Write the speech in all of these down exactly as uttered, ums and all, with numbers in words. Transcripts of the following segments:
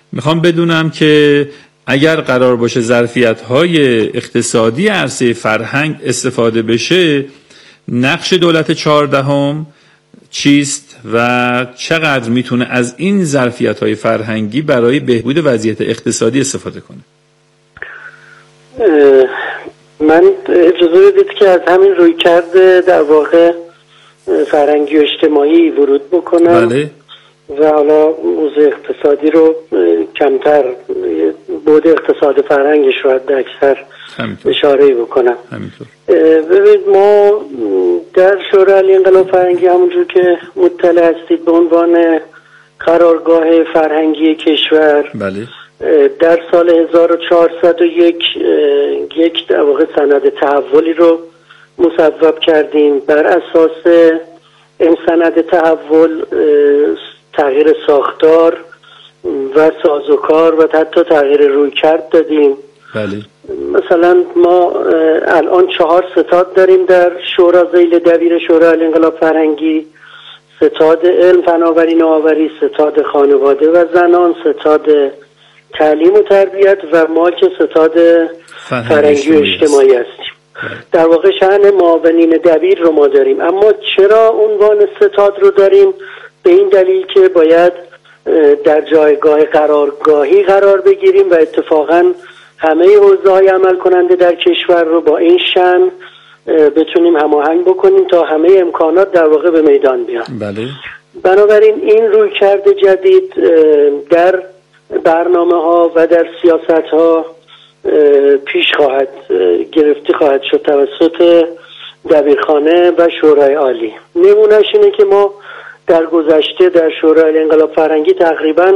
میخوام بدونم که اگر قرار باشه ظرفیت‌های اقتصادی عرصه فرهنگ استفاده بشه، نقش دولت چهاردهم چیست و چقدر میتونه از این ظرفیت‌های فرهنگی برای بهبود وضعیت اقتصادی استفاده کنه؟ من اجازه بدید که از همین رویکرد در واقع فرهنگی و اجتماعی ورود بکنم. بله. و حالا موضوع اقتصادی رو کمتر، بود اقتصاد فرهنگش رو حد اکثر اشاره بکنم. همینطور. ببینید ما در شورای عالی انقلاب فرهنگی همونجور که مطلع هستید به عنوان قرارگاه فرهنگی کشور، بله، در سال هزار و چهارصد و یک یک در واقع سند تحولی رو مصوب کردیم. بر اساس این سند تحول تغییر ساختار و سازوکار و حتی تغییر رویکرد دادیم. بله. مثلا ما الان چهار ستاد داریم در شورا ذیل دبیر شورای عالی انقلاب فرهنگی: ستاد علم، فناوری، نوآوری، ستاد خانواده و زنان، ستاد تعلیم و تربیت و ما که ستاد فرهنگی و اجتماعی هستیم. در واقع شأن معاونین دبیر رو ما داریم. اما چرا عنوان ستاد رو داریم؟ به این دلیل که باید در جایگاه قرارگاهی قرار بگیریم و اتفاقاً همه حوزه‌های عمل کننده در کشور رو با این شأن بتونیم هماهنگ بکنیم تا همه امکانات در واقع به میدان بیان. بله. بنابراین این رویکرد جدید در برنامه‌ها و در سیاست‌ها پیش خواهد گرفته خواهد شد توسط دبیرخانه و شورای عالی. نمونهش اینه که ما در گذشته در شورای عالی انقلاب فرهنگی تقریباً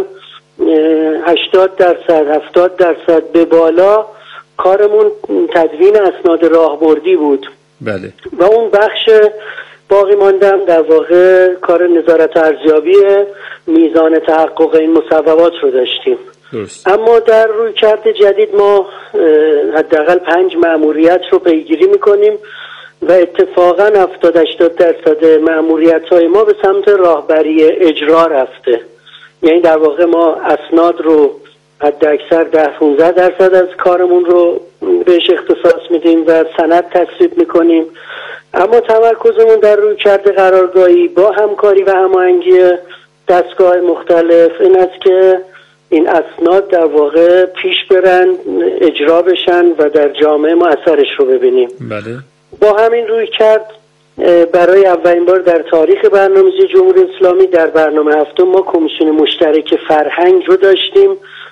هشتاد درصد هفتاد درصد به بالا کارمون تدوین اسناد راهبردی بود. بله. و اون بخش باقی ماندم در واقع کار نظارت ارزیابی میزان تحقق این مصوبات رو داشتیم. درست. اما در رویکرد جدید ما حداقل پنج مأموریت رو پیگیری میکنیم و اتفاقا هفتاد هشتاد درصد مأموریت‌های ما به سمت راهبری اجرا رفته. یعنی در واقع ما اسناد رو حد اکثر ده پانزده درصد از کارمون رو بهش اختصاص میدیم و سند تصویب میکنیم. اما تمرکزمون در رویکرد قرارگاهی با همکاری و هماهنگی دستگاه مختلف این است که این اسناد در واقع پیش برن، اجرا بشن و در جامعه ما اثرش رو ببینیم. بله. با همین رویکرد برای اولین بار در تاریخ برنامه‌ریزی جمهوری اسلامی در برنامه هفتم ما کمیسیون مشترک فرهنگ رو داشتیم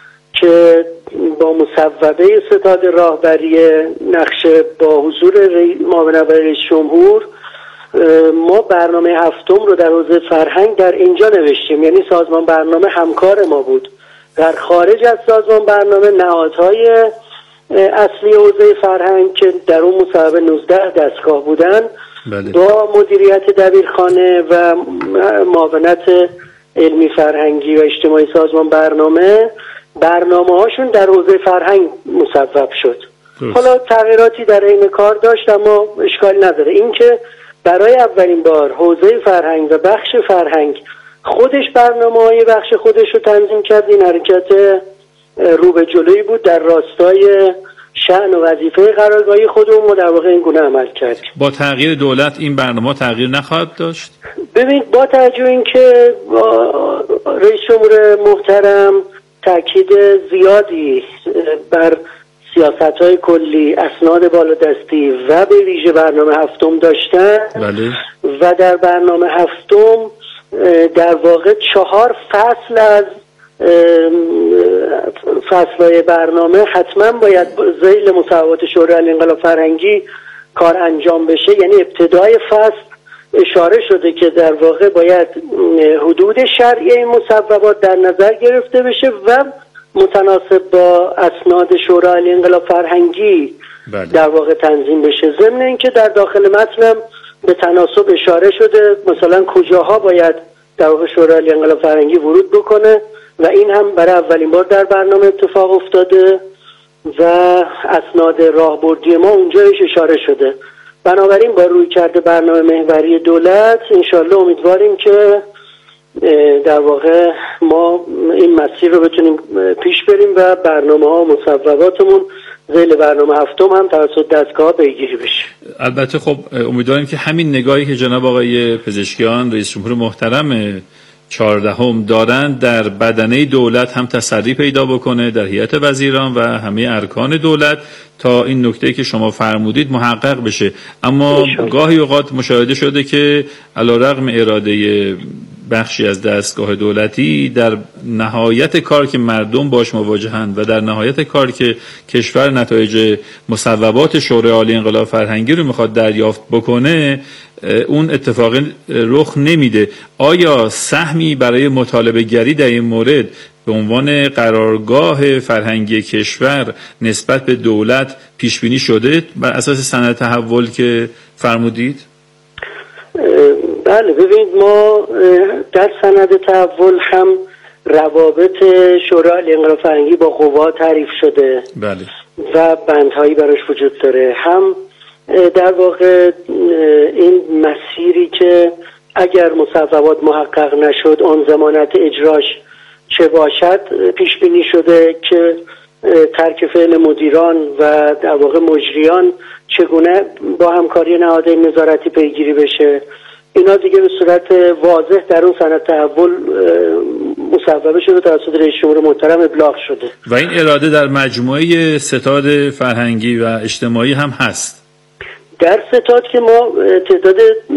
که با مصوبه ستاد راهبری نقشه با حضور معاون اول رئیس جمهور ما برنامه هفتم رو در حوزه فرهنگ در اینجا نوشتیم. یعنی سازمان برنامه همکار ما بود. در خارج از سازمان برنامه نهادهای اصلی حوزه فرهنگ که در اون مصوبه نوزده دستگاه بودن، بله. با مدیریت دبیرخانه و معاونت علمی فرهنگی و اجتماعی سازمان برنامه برنامه هاشون در حوزه فرهنگ مصوب شد. درست. حالا تغییراتی در این کار داشت اما اشکالی نداره. این که برای اولین بار حوزه فرهنگ و بخش فرهنگ خودش برنامه های بخش خودش رو تنظیم کرد، این حرکت رو به جلوی بود در راستای شأن و وظیفه قرارگاهی خودمون ما در واقع این گونه عمل کردیم. با تغییر دولت این برنامه تغییر نخواهد داشت؟ ببینید با توجه اینکه رئیس جمهور محترم تاکید زیادی بر سیاست‌های کلی، اسناد بالادستی و به ویژه برنامه هفتم داشتن. بله. و در برنامه هفتم در واقع چهار فصل از فصلهای برنامه حتما باید ذیل مصوبات شورای عالی انقلاب فرهنگی کار انجام بشه. یعنی ابتدای فصل اشاره شده که در واقع باید حدود شرعی این مصوبات در نظر گرفته بشه و متناسب با اسناد شورای عالی انقلاب فرهنگی بله. در واقع تنظیم بشه. ضمن اینکه در داخل متنم به تناسب اشاره شده مثلا کجاها باید در واقع شورای عالی انقلاب فرهنگی ورود بکنه و این هم برای اولین بار در برنامه اتفاق افتاده و اسناد راهبردی ما اونجایش اشاره شده. بنابراین با روی کرده برنامه محوری دولت انشالله امیدواریم که در واقع ما این مسیر رو بتونیم پیش بریم و برنامه ها و مصوباتمون ذیل برنامه هفتم هم توسط دستگاه پیگیری بشه. البته خب امیدواریم که همین نگاهی که جناب آقای پزشکیان رئیس جمهور محترم چهاردهم دارند در بدنه دولت هم تسری پیدا بکنه، در هیئت وزیران و همه ارکان دولت، تا این نکته که شما فرمودید محقق بشه. اما گاهی اوقات مشاهده شده که علیرغم اراده بخشی از دستگاه دولتی، در نهایت کار که مردم باش مواجهند و در نهایت کار که کشور نتایج مصوبات شورای عالی انقلاب فرهنگی رو میخواد دریافت بکنه، اون اتفاق رخ نمیده. آیا سهمی برای مطالبه گری در این مورد به عنوان قرارگاه فرهنگی کشور نسبت به دولت پیش بینی شده بر اساس سند تحول که فرمودید؟ بله، ببینید ما در سند تحول هم روابط شورای عالی انقلاب فرهنگی با قوا تعریف شده. بله. و بندهایی براش وجود داره. هم در واقع این مسیری که اگر مصوبات محقق نشد آن ضمانت اجراش چه باشد پیش بینی شده که ترک فعل مدیران و در واقع مجریان چگونه با همکاری نهادهای نظارتی پیگیری بشه. اینا دیگه به صورت واضح در اون سند تحول مصوبه شده، توسط رئیس جمهور محترم ابلاغ شده و این اراده در مجموعه ستاد فرهنگی و اجتماعی هم هست. در ستاد که ما تعداد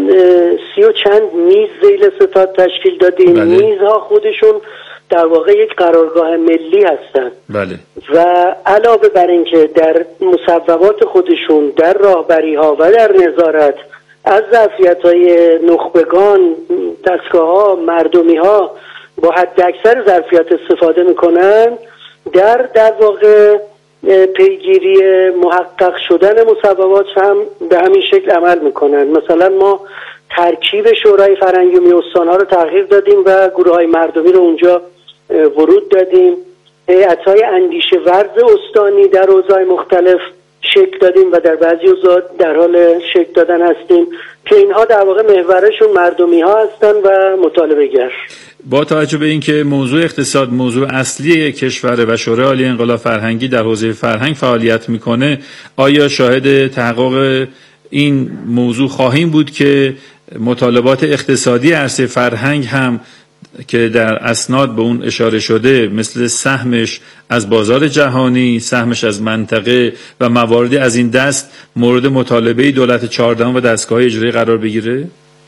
سی و چند میز ذیل ستاد تشکیل دادیم. بله. میزها خودشون در واقع یک قرارگاه ملی هستند. بله. و علاوه بر این که در مصوبات خودشون در راهبری ها و در نظارت از ظرفیت‌های نخبگان، دستگاه‌ها، مردمی‌ها با حد اکثر ظرفیت استفاده می‌کنن، در در واقع پیگیری محقق شدن مصوبات هم به همین شکل عمل می‌کنن. مثلا ما ترکیب شورای فرهنگی و استان‌ها رو تغییر دادیم و گروه‌های مردمی رو اونجا ورود دادیم. هیئت‌های اندیشه ورز استانی در حوزه‌های مختلف شکل دادیم و در بعضی اوضاع در حال شکل دادن هستیم که اینها در واقع محورشون مردمی ها هستن و مطالبه گر. با توجه به اینکه موضوع اقتصاد موضوع اصلی کشور و شورای عالی انقلاب فرهنگی در حوزه فرهنگ فعالیت میکنه، آیا شاهد تحقق این موضوع خواهیم بود که مطالبات اقتصادی عرصه فرهنگ هم که در اسناد به اون اشاره شده، مثل سهمش از بازار جهانی، سهمش از منطقه و مواردی از این دست، مورد مطالبه دولت چهاردهم و دستگاه اجرایی قرار بگیره؟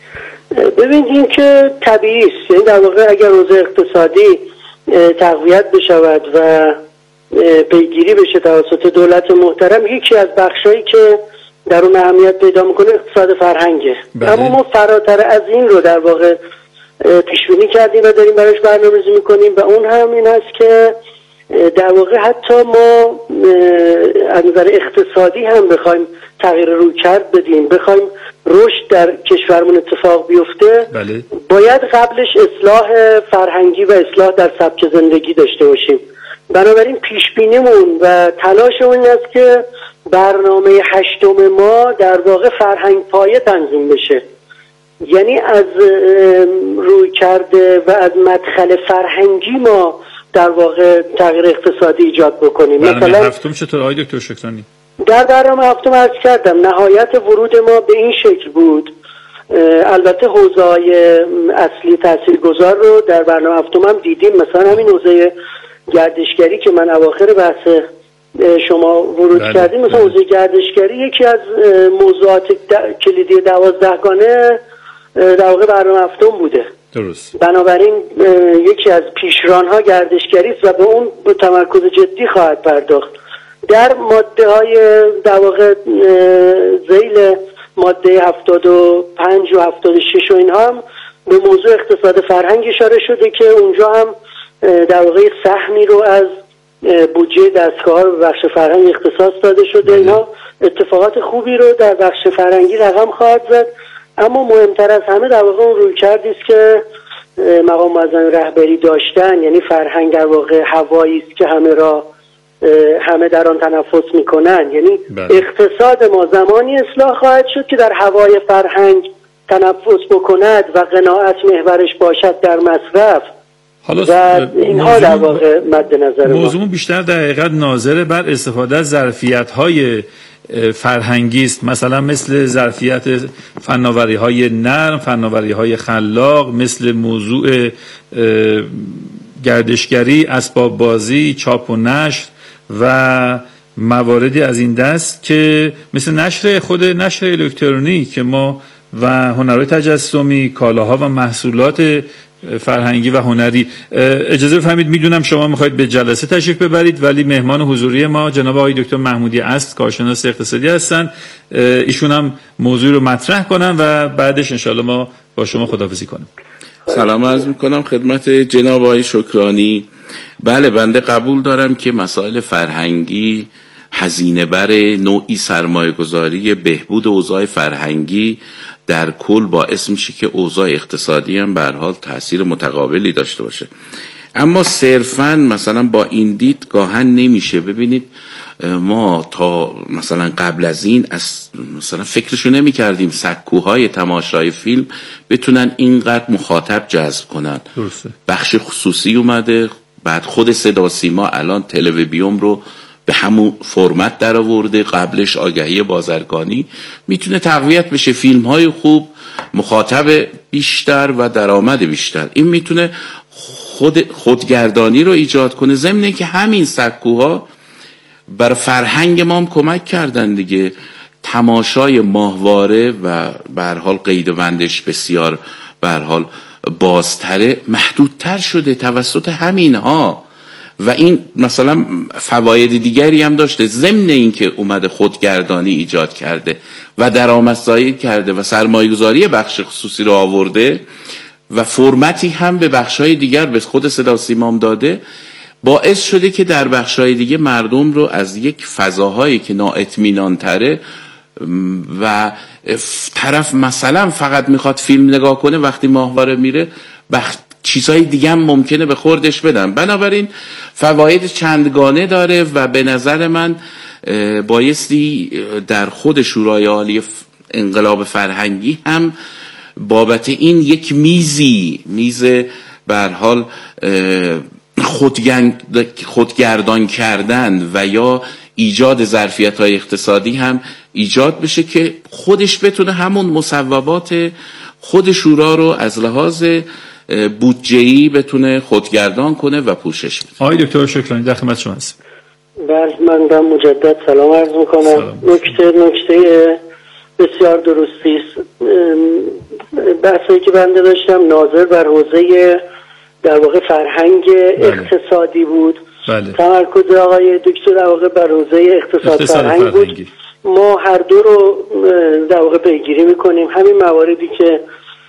ببینید این که طبیعی است. یعنی در واقع اگر حوزه اقتصادی تقویت بشود و پیگیری بشه توسط دولت محترم، یکی از بخشایی که در اون اهمیت پیدا میکنه اقتصاد فرهنگه. بله. اما ما فراتر از این رو در واقع پیش بینی کردیم و داریم براش برنامه‌ریزی میکنیم و اون هم این است که در واقع حتی ما از نظر اقتصادی هم بخوایم تغییر رویکرد بدیم، بخوایم رشد در کشورمون اتفاق بیفته. بله. باید قبلش اصلاح فرهنگی و اصلاح در سبک زندگی داشته باشیم. بنابراین پیش بینیمون و تلاشمون این است که برنامه هشتم ما در واقع فرهنگ پایه تنظیم بشه، یعنی از روی کرده و از مدخل فرهنگی ما در واقع تغییر اقتصادی ایجاد بکنیم. مثلا هفتم چطور آقای دکتر شکرانی؟ در برنامه هفتم عرض کردم نهایت ورود ما به این شکل بود. البته حوزه‌های اصلی تاثیرگذار رو در برنامه هفتم هم دیدیم، مثلا همین حوزه گردشگری که من اواخر بحث شما ورود بله. کردیم. مثلا حوزه گردشگری یکی از موضوعات کلیدی دوازدهگانه در واقع برنامه هفتم بوده. درست. بنابراین یکی از پیشران‌ها گردشگری است و به اون به تمرکز جدی خواهد پرداخت. در ماده های در واقع ذیل ماده هفتاد و پنج و هفتاد و شش و اینها هم به موضوع اقتصاد فرهنگ اشاره شده که اونجا هم در واقع سهمی رو از بودجه دستگاه به بخش فرهنگ اختصاص داده شده. اینها اتفاقات خوبی رو در بخش فرهنگی رقم خواهد زد. اما مهمتر از همه در واقع اون رویکردی است که مقام معظم رهبری داشتن، یعنی فرهنگ در واقع هوایی است که همه را همه در آن تنفس میکنن. یعنی بله. اقتصاد ما زمانی اصلاح خواهد شد که در هوای فرهنگ تنفس بکند و قناعت محورش باشد در مصرف و اینها در واقع مد نظر ما. موضوع بیشتر در حقیقت ناظر بر استفاده از ظرفیت‌های فرهنگی است، مثلا مثل ظرفیت فناوری‌های نرم، فناوری‌های خلاق، مثل موضوع گردشگری، اسباب بازی، چاپ و نشر و مواردی از این دست که مثل نشر خود نشر الکترونیک که ما و هنرهای تجسمی، کالاها و محصولات فرهنگی و هنری. اجازه بفرمایید، میدونم شما میخواید به جلسه تشریف ببرید ولی مهمان حضوری ما جناب آقای دکتر محمودی است، کارشناس اقتصادی هستن. ایشون هم موضوع رو مطرح کنن و بعدش انشاءالله ما با شما خداحافظی کنیم. سلام عرض میکنم خدمت جناب آقای شکرانی. بله، بنده قبول دارم که مسائل فرهنگی هزینه بر نوعی سرمایه گذاری بهبود اوضاع فرهنگی در کل باعث میشه که اوضاع اقتصادی هم به هر حال تأثیر متقابلی داشته باشه. اما صرفاً مثلا با این دید گاهن نمیشه. ببینید ما تا مثلا قبل از این از مثلا فکرشو نمی کردیم سکوهای تماشای فیلم بتونن اینقدر مخاطب جذب کنن. درسته. بخش خصوصی اومده، بعد خود صدا سیما الان تلویزیون رو به همون فرمت در آورده، قبلش آگهی بازرگانی، میتونه تقویت بشه، فیلم های خوب، مخاطب بیشتر و درآمد بیشتر. این میتونه خود خودگردانی رو ایجاد کنه، ضمن اینکه همین سکوها بر فرهنگ ما هم کمک کردن دیگه. تماشای ماهواره و به هر حال قید و بندش بسیار به هر حال بازتره، محدودتر شده توسط همینها و این مثلا فواید دیگری هم داشته. ضمن اینکه اومده خودگردانی ایجاد کرده و درآمدزایی کرده و سرمایه‌گذاری بخش خصوصی رو آورده و فرمتی هم به بخش‌های دیگر به خود صدا سیما داده، باعث شده که در بخش‌های دیگه مردم رو از یک فضاهایی که نااطمینان تره و طرف مثلا فقط میخواد فیلم نگاه کنه، وقتی ماهواره میره بخ... چیزهای دیگه هم ممکنه به خوردش بدن. بنابراین فواید چندگانه داره و به نظر من بایستی در خود شورای عالی انقلاب فرهنگی هم بابت این یک میزی میز به هر حال خودگردان کردن و یا ایجاد ظرفیت‌های اقتصادی هم ایجاد بشه که خودش بتونه همون مصوبات خود شورا رو از لحاظ بودجه‌ای بتونه خودگردان کنه و پوشش بده. آقای دکتر شکرانی در خدمت شما هستم. بله، من هم مجدد سلام عرض میکنم. نکته نکته بسیار درستی است. بحثی که بنده داشتم ناظر بر حوزه در واقع فرهنگ بله. اقتصادی بود. بله. تمرکز آقای دکتر در واقع بر حوزه اقتصاد, اقتصاد فرهنگ بود. ما هر دو رو در واقع پیگیری میکنیم. همین مواردی که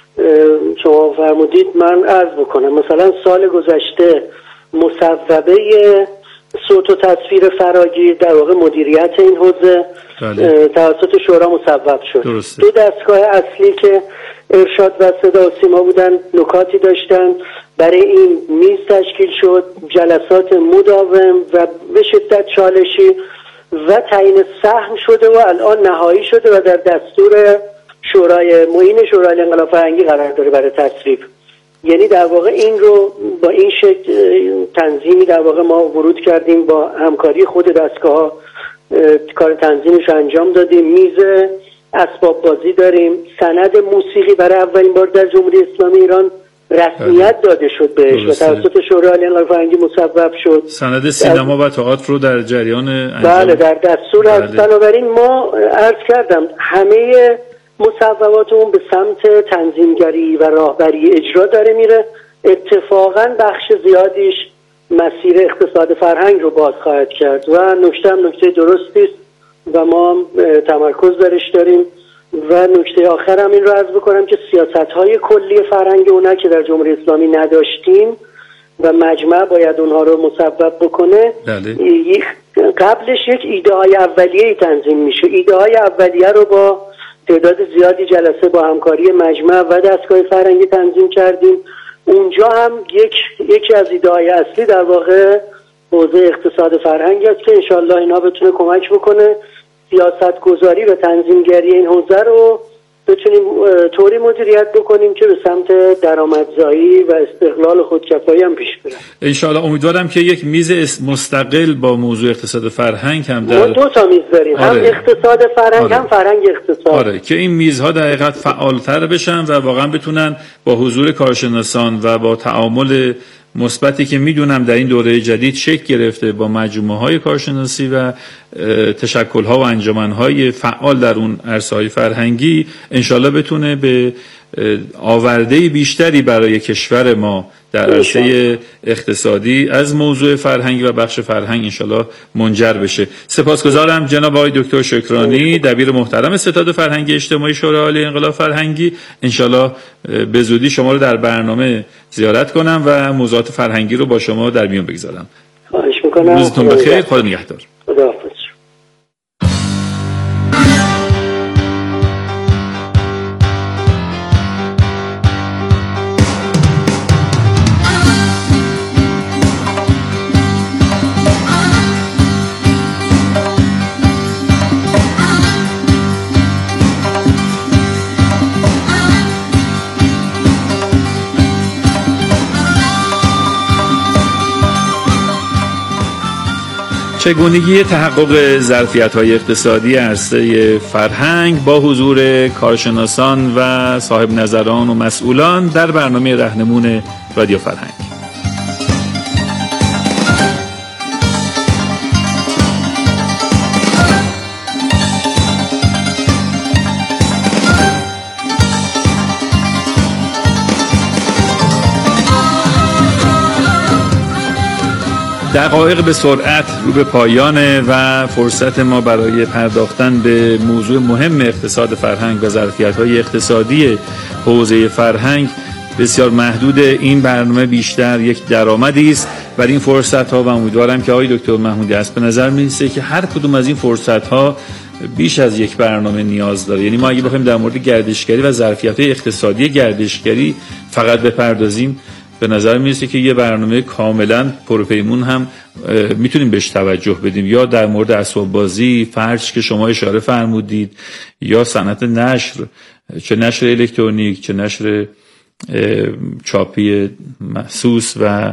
شما فرمودید من عرض بکنم. مثلا سال گذشته مصوبه صوت و تصویر فراگیر در واقع مدیریت این حوزه بله. توسط شورا مصوب شد. درسته. دو دستگاه اصلی که ارشاد و صدا و سیما بودن نکاتی داشتن، برای این میز تشکیل شد، جلسات مداوم و به شدت چالشی و تعیین سهم شده و الان نهایی شده و در دستور شورای معین شورای انقلاب فرهنگی قرار داره برای تصویب. یعنی در واقع این رو با این شکل تنظیمی در واقع ما ورود کردیم، با همکاری خود دستگاه کار تنظیمش انجام دادیم. میز اسباب بازی داریم، سند موسیقی برای اولین بار در جمهوری اسلامی ایران رسمیت داده شد بهش و توسط شورای انقلاب فرهنگی مصوب شد. سند سینما و تئاتر رو در جریان انجام بله در دستور هست. بنابراین ما عرض کردم همه مصوباتمون به سمت تنظیمگری و راهبری اجرا داره میره. اتفاقا بخش زیادیش مسیر اقتصاد فرهنگ رو باز خواهد کرد و نکته هم نکته درستی است و ما تمرکز درش داریم. و نکته آخر هم این رو عرض بکنم که سیاست‌های کلی فرهنگ اونا که در جمهوری اسلامی نداشتیم و مجمع باید اونها رو مصوب بکنه. بله. قبلش یک ایده های اولیه تنظیم میشه. ایده های اولیه رو با تعداد زیادی جلسه با همکاری مجمع و دستگاه فرهنگی تنظیم کردیم. اونجا هم یک یکی از ایده های اصلی در واقع حوزه اقتصاد فرهنگ است که انشالله اینا بتونه کمک بکنه سیاست گذاری و تنظیمگری این حوزه رو بتونیم طوری مدیریت بکنیم که به سمت درآمدزایی و استقلال خودکفایی هم پیش بریم. انشاءالله امیدوارم که یک میز مستقل با موضوع اقتصاد فرهنگ هم در ما دو تا میز داریم. آره. هم اقتصاد فرهنگ آره. هم فرهنگ اقتصاد. آره که این میزها در حقیقت فعالتر بشن و واقعا بتونن با حضور کارشناسان و با تعامل مثبتی که میدونم در این دوره جدید شکل گرفته با مجموعه های کارشناسی و تشکل ها و انجمن های فعال در اون عرصه‌های فرهنگی انشالله بتونه به آورده بیشتری برای کشور ما در عرصه اقتصادی از موضوع فرهنگی و بخش فرهنگ انشالله منجر بشه. سپاسگزارم جناب آقای دکتر شکرانی، دبیر محترم ستاد فرهنگی اجتماعی شورای عالی انقلاب فرهنگی. انشالله به زودی شما رو در برنامه زیارت کنم و موضوعات فرهنگی رو با شما در میون بگذارم. خواهش میکنم. روزتون بخیر. خدا نگهدار. خداحافظ. چگونگی تحقق ظرفیت‌های اقتصادی عرصه فرهنگ با حضور کارشناسان و صاحب نظران و مسئولان در برنامه راهنمون رادیو فرهنگ. دقایق به سرعت رو به پایانه و فرصت ما برای پرداختن به موضوع مهم اقتصاد فرهنگ و ظرفیت‌های اقتصادی حوزه فرهنگ بسیار محدود. این برنامه بیشتر یک درآمدی است برای این فرصت‌ها و امیدوارم که آقای دکتر محمودی است به نظر می‌رسه که هر کدوم از این فرصت‌ها بیش از یک برنامه نیاز داره. یعنی ما اگه بخوایم در مورد گردشگری و ظرفیت‌های اقتصادی گردشگری فقط بپردازیم به نظر میرسه که یه برنامه کاملا پرپیمون هم میتونیم بهش توجه بدیم، یا در مورد اسباب بازی، فرش که شما اشاره فرمودید، یا صنعت نشر، چه نشر الکترونیک چه نشر چاپی محسوس و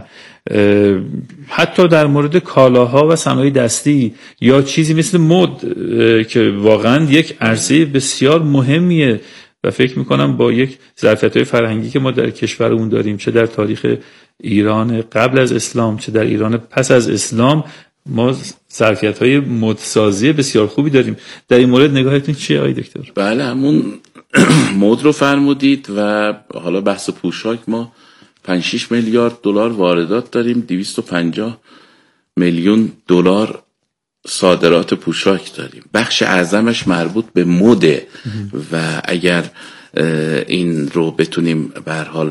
حتی در مورد کالاها و صنایع دستی یا چیزی مثل مد که واقعا یک عرصه بسیار مهمیه و فکر میکنم با یک ظرفیت‌های فرهنگی که ما در کشورمون داریم، چه در تاریخ ایران قبل از اسلام چه در ایران پس از اسلام، ما ظرفیت‌های مدسازی بسیار خوبی داریم. در این مورد نگاهتون چیه آقای دکتر؟ بله همون مد رو فرمودید و حالا بحث پوشاک ما پنج شش میلیارد دلار واردات داریم، دویست و پنجاه میلیون دلار صادرات پوشاک داریم. بخش اعظمش مربوط به مده و اگر این رو بتونیم به هر حال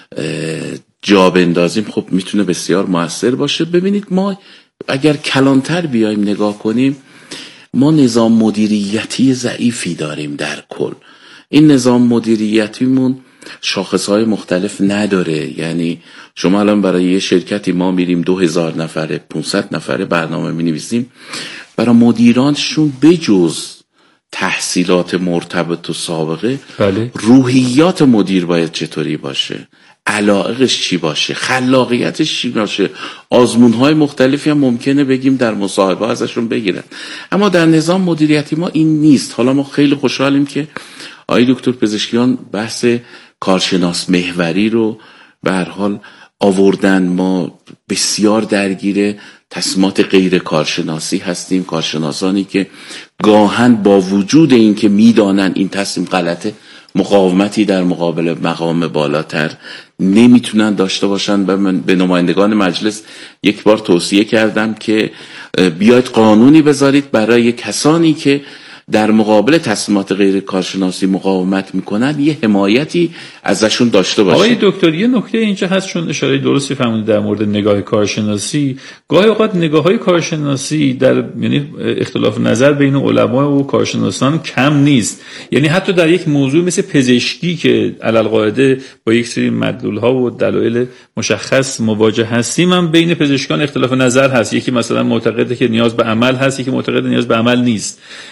جا بندازیم خب میتونه بسیار موثر باشه. ببینید ما اگر کلانتر بیایم نگاه کنیم، ما نظام مدیریتی ضعیفی داریم در کل. این نظام مدیریتیمون شاخصهای مختلف نداره. یعنی شما الان برای یه شرکتی ما میریم دو هزار نفره پانصد نفره برنامه می نویسیم، برای مدیرانشون بجز تحصیلات مرتبط و سابقه بله. روحیات مدیر باید چطوری باشه، علاقش چی باشه، خلاقیتش چی باشه. آزمونهای مختلفی هم ممکنه بگیم در مصاحبه ازشون بگیرن، اما در نظام مدیریتی ما این نیست. حالا ما خیلی خوشحالیم که آقای دکتر پزشکیان بحث کارشناس محوری رو به هر حال آوردن. ما بسیار درگیر تصمیمات غیر کارشناسی هستیم، کارشناسانی که گاهن با وجود این که میدانن این تصمیم غلطه، مقاومتی در مقابل مقام بالاتر نمیتونن داشته باشن. و من به نمایندگان مجلس یک بار توصیه کردم که بیاید قانونی بذارید برای کسانی که در مقابل تصمیمات غیر کارشناسی مقاومت میکنن یه حمایتی ازشون داشته باشید. آقای دکتر یه نکته اینجا هست، چون اشاره درستی فرمودید در مورد نگاه کارشناسی. گاهی اوقات نگاه‌های کارشناسی در یعنی اختلاف نظر بین علما و کارشناسان کم نیست. یعنی حتی در یک موضوع مثل پزشکی که علالقاعده با یک سری مدلول‌ها و دلایل مشخص مواجه هستیم، هم بین پزشکان اختلاف نظر هست. یکی مثلا معتقده که نیاز به عمل هست، یکی معتقد نیاز به عمل نیست. همطور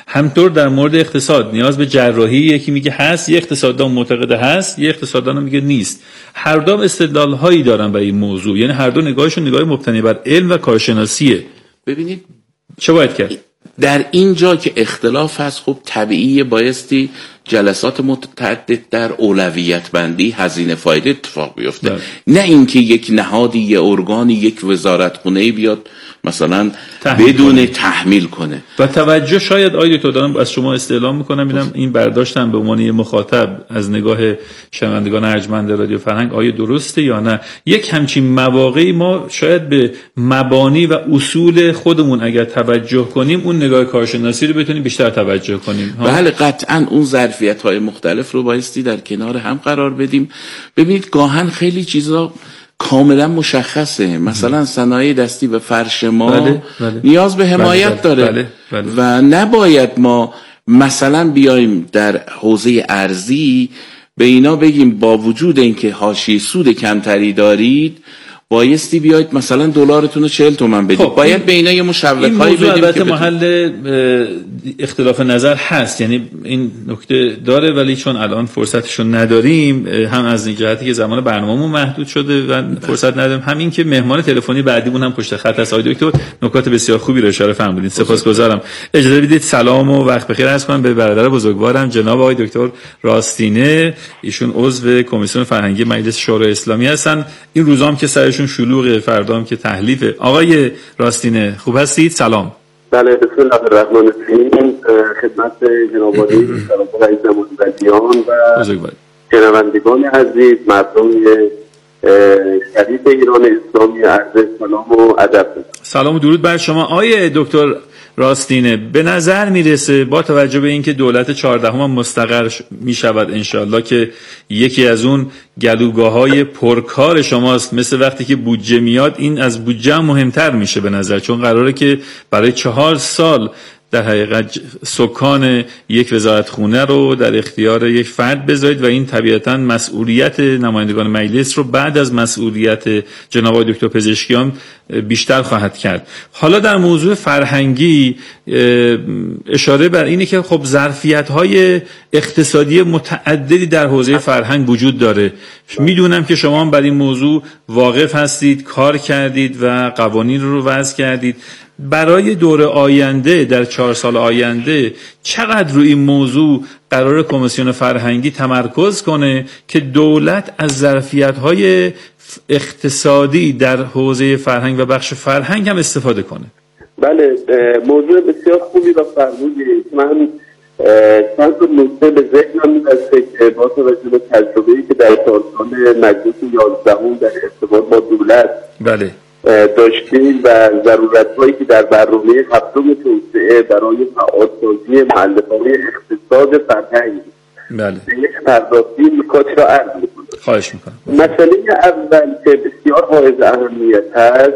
همینطور در مورد اقتصاد نیاز به جراحی، یکی میگه هست، یه اقتصاددان معتقد هست، یه اقتصاددان میگه نیست. هر دو استدلال هایی دارن برای این موضوع، یعنی هر دو نگاهشون نگاه مبتنی بر علم و کارشناسیه. ببینید چه باید کرد؟ در این جا که اختلاف هست خب طبیعیه بایستی جلسات متعدد در اولویت بندی هزینه فایده اتفاق بیفته، ده. نه اینکه یک نهادی، یک ارگانی، یک وزارتخونه بیاد مثلا تحمیل بدون کنه. تحمیل کنه. و توجه شاید آیه تو دارم از شما استعلام میکنم ببینم این برداشتم به عنوان مخاطب از نگاه شنوندگان ارجمند رادیو فرهنگ آیه درسته یا نه. یک همچین مواقعی ما شاید به مبانی و اصول خودمون اگر توجه کنیم اون نگاه کارشناسی رو بتونیم بیشتر توجه کنیم. بله قطعاً اون ظرفیت‌های مختلف رو بایستی در کنار هم قرار بدیم. ببینید گاهن خیلی چیزا کاملا مشخصه، مثلا صنایع دستی و فرش ما بله، بله. نیاز به حمایت بله، بله، داره بله، بله. و نباید ما مثلا بیایم در حوزه ارزی به اینا بگیم با وجود اینکه حاشیه سود کمتری دارید بایستی بیاید مثلا دلارتون رو چهل تومن بدید. خب باید به اینا یه مشوق هایی بدیم. البته که محل اختلاف نظر هست، یعنی این نکته داره، ولی چون الان فرصتشون نداریم، هم از این جهتی که زمان برنامه‌مون محدود شده و فرصت نداریم، همین که مهمان تلفنی بعدیمون هم پشت خط هست. آقای دکتر نکات بسیار خوبی رو اشاره فرمودید، سپاسگزارم. اجازه بدید سلام و وقت بخیر عرض کنم به برادر بزرگوارم جناب آقای دکتر راستینه، ایشون عضو کمیسیون فرهنگی مجلس شورای اسلامی هستن. این روزام که سرشون شلوغه، فردام که تحلیفه. آقای راستینه خوب هستید؟ سلام. بله بسم الله الرحمن الرحیم. خدمت جناب عالی سلام رئیس جمهوریت و شنوندگان عزیز مردم شریف ایران اسلامی عرض سلام و ادب. سلام و درود بر شما. آقای دکتر راستینه، به نظر میرسه با توجه به اینکه دولت چهاردهم هم مستقر می شود انشالله که یکی از اون گلوگاه‌های پرکار شماست، مثل وقتی که بودجه میاد این از بودجه هم مهمتر میشه به نظر، چون قراره که برای چهار سال در حقیقت سکان یک وزارتخونه رو در اختیار یک فرد بذارید و این طبیعتاً مسئولیت نمایندگان مجلس رو بعد از مسئولیت جناب آقای دکتر پزشکیان بیشتر خواهد کرد. حالا در موضوع فرهنگی اشاره بر اینه که خب ظرفیت‌های اقتصادی متعددی در حوزه فرهنگ وجود داره. میدونم که شما هم بر این موضوع واقف هستید، کار کردید و قوانین رو وضع کردید. برای دور آینده در چهار سال آینده چقدر روی این موضوع قرار کمیسیون فرهنگی تمرکز کنه که دولت از ظرفیت‌های اقتصادی در حوزه فرهنگ و بخش فرهنگ هم استفاده کنه؟ بله موضوع بسیار خوبی را فرمودید. من چند تا نکته به ذهنم میرسه که با توجه به تجربه‌ای که در سازمان مجلس یازدهم در ارتباط با دولت بله داشتیم و ضرورت‌هایی که در برنامه هفتم توسعه برای فعالسازی مؤلفه‌های اقتصاد فرهنگ بله یک پرداختی نکاتی را عرض می‌کنم. خواهش می‌کنم. مسئله اول که بسیار حائز اهمیت هست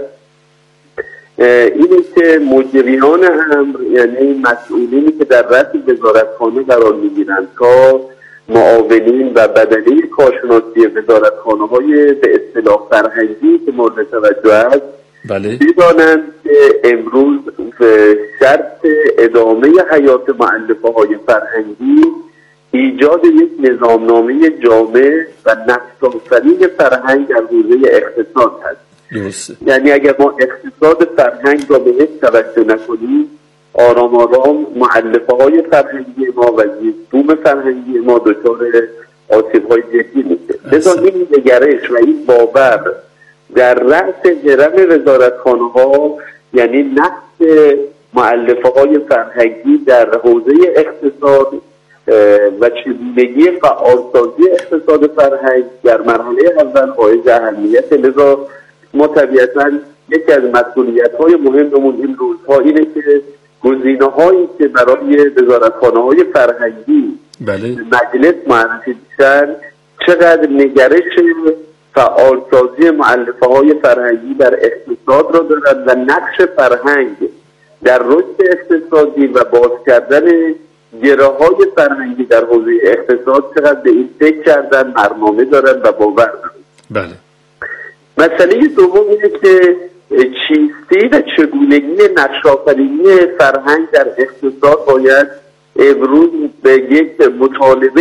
اینه که مجریان امر، یعنی مسئولینی که در رأس وزارتخانه قرار می‌گیرند تا معاونین و بدنه کارشناسی وزارتخانه‌های به اصطلاح فرهنگی که مورد توجه است بله بدانند که امروز شرط ادامه حیات مؤلفه‌های فرهنگی ایجاد یک نظامنامه جامع و نقش‌آفرین فرهنگ در حوزه اقتصاد هست. درسته. یعنی اگر ما اقتصاد فرهنگ را بهش توجه نکنیم آرام آرام مؤلفه‌های فرهنگی ما و زیستبوم فرهنگی ما دچار آسیب‌های جدی میشه. لذا این نگرش و این باور در رأس هرم وزارتخانه‌ها، یعنی نقش مؤلفه‌های فرهنگی در حوزه اقتصاد و چگونگی فعالسازی اقتصاد فرهنگ در مرحله اول حائز اهمیت. لذا ما طبیعتاً یکی از مسئولیت‌های مهممون این روزها اینه که گزینه‌هایی که برای وزارتخانه‌های فرهنگی بله مجلس معرفی میشن چقدر نگرش فعالسازی مؤلفه‌های فرهنگی در اقتصاد را دارند و نقش فرهنگ در رشد اقتصادی و باز کردن گره‌های فرهنگی در حوزه اقتصاد چقدر به این فکر کردن، برنامه دارند و باور دارند. بله. مسئله دوم اینه که چیستی و چگونگی نقش‌آفرینی فرهنگ در اقتصاد باید امروز به یک مطالبه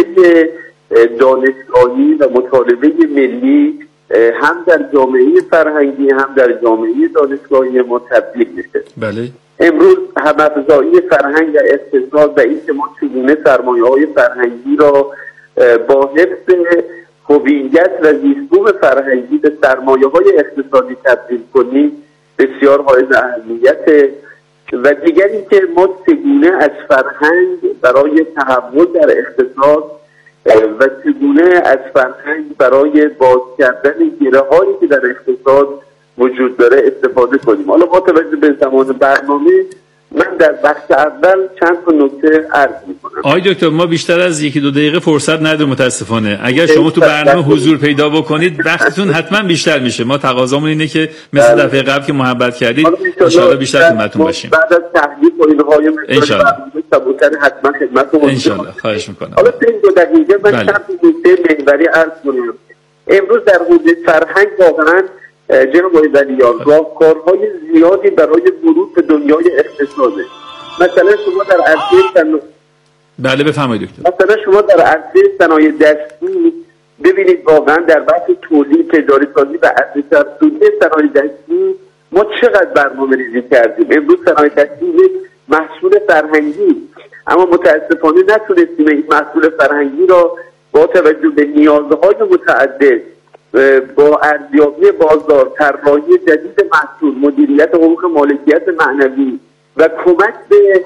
دانشگاهی و مطالبه ملی هم در جامعه فرهنگی هم در جامعه دانشگاهی ما تبدیل میشه. بله. امروز هم‌افزایی فرهنگ و اقتصاد و اینکه ما چگونه سرمایه‌های فرهنگی را با حفظ هویت و زیستبوم فرهنگی به سرمایه‌های اقتصادی تبدیل کنیم بسیار حائز اهمیت. و دیگر اینکه ما چگونه از فرهنگ برای تحول در اقتصاد و چگونه از فرهنگ برای باز کردن گره‌هایی که در اقتصاد وجود داره استفاده کنیم. حالا با توجه به زمان برنامه من در بخش اول چند تا نکته عرض می‌کنم. آقای دکتر ما بیشتر از یکی دو دقیقه فرصت نداریم متاسفانه. اگر شما تو برنامه حضور پیدا بکنید وقتتون حتما بیشتر میشه. ما تقاضامون اینه که مثل دفعه قبل که محبت کردید ان شاءالله بیشتر خدمتتون باشیم. بعد از تحلیل و اینهای ان شاءالله حتما خدمتتون ان شاءالله خواهش می‌کنم. حالا این دو دقیقه من چند نکته محوری عرض کنم. امروز در حوزه فرهنگ واقعا جناب آقای ولیان راهکارهای زیادی برای ورود به دنیای اقتصاده. مثلا شما در عرصه صنایع بله بفرمایید دکتر. مثلا شما در عرصه صنایع دستی ببینید واقعا در بحث تولید، تجاری سازی و ارزش افزوده صنایع دستی ما چقدر برنامه ریزی کردیم. امروز صنایع دستی یک محصول فرهنگی، اما متاسفانه نتونستیم این محصول فرهنگی را با توجه به نیازهای متعدد با ارزیابی بازار، طراحی جدید محصول، مدیریت حقوق مالکیت معنوی و کمک به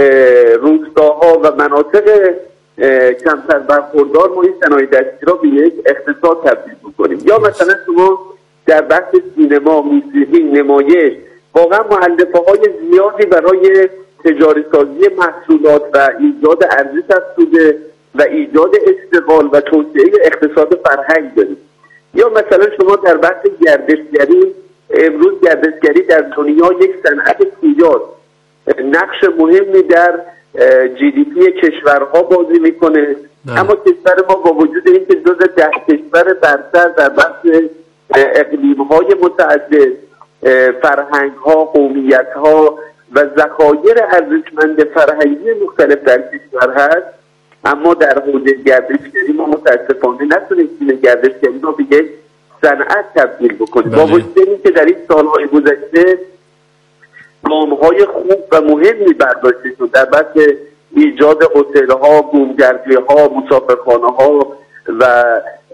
روستاها و مناطق کمتر برخوردار ما این صنایع دستی را به یک اقتصاد تبدیل بکنیم. یا مثلا شما در بحث سینما، موسیقی، نمایش واقعا مؤلفه‌های زیادی برای تجاری سازی محصولات و ایجاد ارزش افزوده و ایجاد اشتغال و توسعه اقتصاد فرهنگ دارید. یا مثلا شما در بحث گردشگری، امروز گردشگری در دنیا یک صنعت پویاست، نقش مهمی در جی دی پی کشورها بازی میکنه. اما کشور ما با وجود اینکه جز ده کشور برتر در بحث اقلیم‌های متعدد، فرهنگ‌ها، قومیت‌ها و ذخایر ارزشمند فرهنگی مختلف در کشور هست، اما در حوزه گردشگری ما متاسفانه نتونستیم گردشگری رو به یک صنعت تبدیل بکنیم. با وجود اینکه در این سالهای گذشته گام‌های خوب و مهمی برداشته شد در بحث ایجاد هتل‌ها، بومگردی‌ها، مسافرخانه‌ها و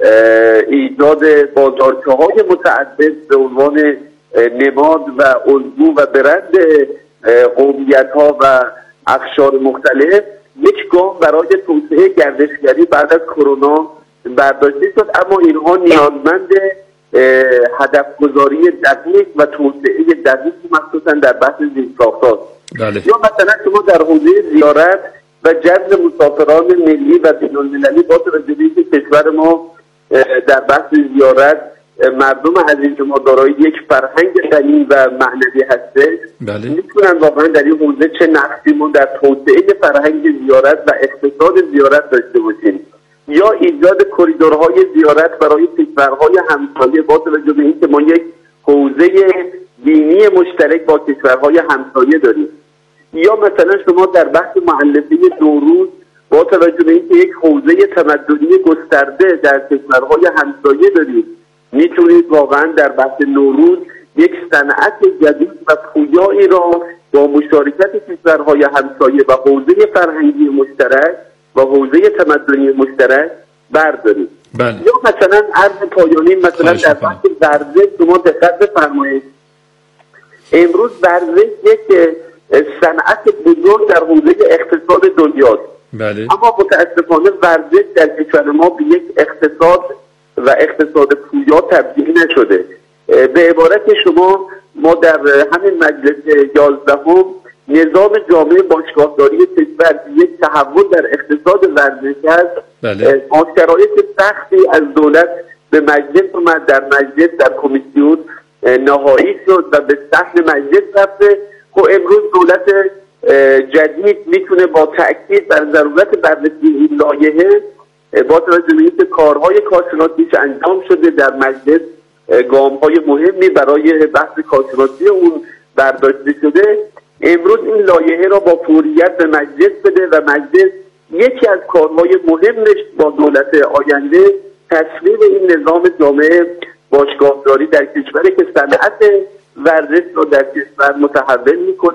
ایجاد بازارچه‌های متعدد به عنوان نماد و الگو و برند قومیت‌ها و اقشار مختلف، یک گام برای توسعه گردشگری بعد از کرونا برداشته شد، اما اینها نیازمند هدف گذاری دقیق و توسعه دقیق مخصوصا در بحث زیرساخت‌ها. بله. یا مثلا شما در حوزه زیارت و جذب مسافران ملی و بین‌المللی با توجه به اینکه کشور ما در بحث زیارت مردم عزیز ما دارای یک فرهنگ غنی و معنوی هسته، بله. میتونن واقعا در این حوزه چه نقشی ما در توسعه فرهنگ زیارت و اقتصاد زیارت داشته باشیم. یا ایجاد کریدورهای زیارت برای کشورهای همسایه با توجه به اینکه ما یک حوزه دینی مشترک با کشورهای همسایه داریم. یا مثلا شما در بحث مؤلفه نوروز با توجه به اینکه یک حوزه تمدنی گسترده در کشورهای همسایه داریم، میتونید واقعا در بحث نوروز یک صنعت جدید و پویایی را با مشارکت کشورهای همسایه و حوزه فرهنگی مشترک و حوزه تمدنی مشترک بردارید. بله. یا مثلا عرض پایانی مثلا در بحث ورزش شما دقت بفرمایید، امروز ورزش یک صنعت بزرگ در حوزه اقتصاد دنیاست. بله. اما متاسفانه ورزش در کشور ما به یک اقتصاد و اقتصاد پویا تبدیل نشده. به عبارت شما ما در همین مجلس یازدهم نظام جامعه باشگاهداری کشور یک تحول در اقتصاد ورزش است. بله. شرایط سختی از دولت به مجلس اومد، در مجلس در کمیسیون نهایی شد و به صحن مجلس رفته. خب امروز دولت جدید میتونه با تأکید بر ضرورت بررسی این لایحه با توجه به اینکه کارهای کارشناسیش انجام شده در مجلس، گام‌های مهمی برای بحث کارشناسی اون برداشته شده، امروز این لایحه را با فوریت به مجلس بده و مجلس یکی از کارهای مهمش با دولت آینده تصویب این نظام جامعه باشگاهداری در کشوری که صنعت ورزش را در کشور متحول میکنه.